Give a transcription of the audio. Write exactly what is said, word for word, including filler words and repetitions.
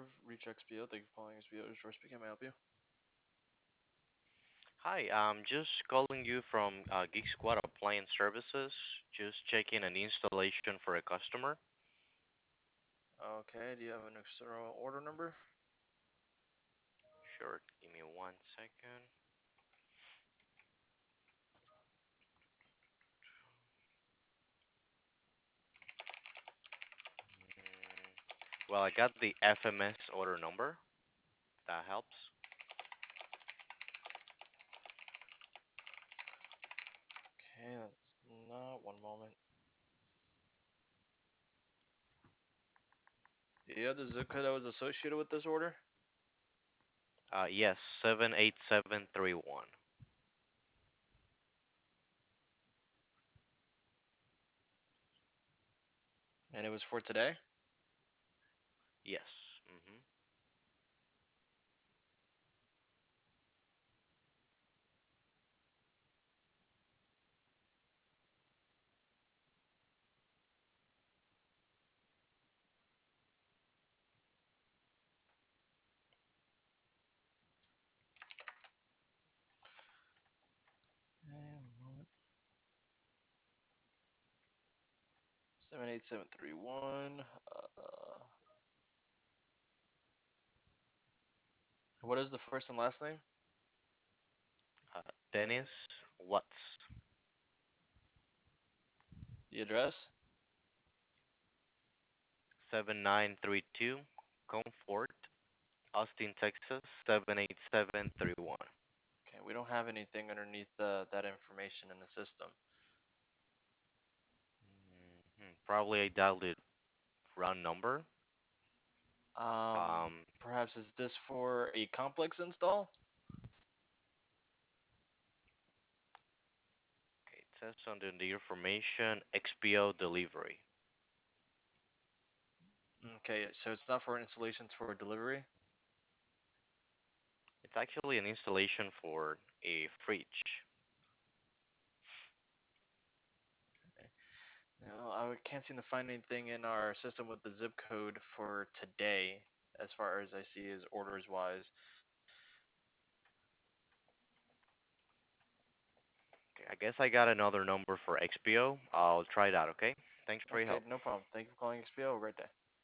reach X P O. Thank you for calling X P O. This is George speaking. May I help you? Hi, I'm just calling you from uh, Geek Squad Appliance Services. Just checking an installation for a customer. Okay. Do you have an external order number? Sure, give me one second. Mm, well, I got the F M S order number. That helps. Okay, that's not one moment. Do you have the zip code that was associated with this order? Uh, yes, seven eight seven three one. And it was for today? Yes. Mhm. Okay, one moment. seven eight seven three one. Uh, what is the first and last name? Uh, Dennis Watts, The address? seven nine three two, Comfort, Austin, Texas seven eight seven three one. Okay, we don't have anything underneath the, that information in the system. Mhm. Probably I dialed it wrong number. Um, Um, Perhaps is this for a complex install? Okay, it says under the information X P O delivery. Okay, so it's not for installations for delivery. It's actually an installation for a fridge. No, I can't seem to find anything in our system with the zip code for today, as far as I see is orders wise. Okay, I guess I got another number for X P O. I'll try that, okay? Thanks for your Okay, help. no problem. Thank you for calling X P O. Have a great day.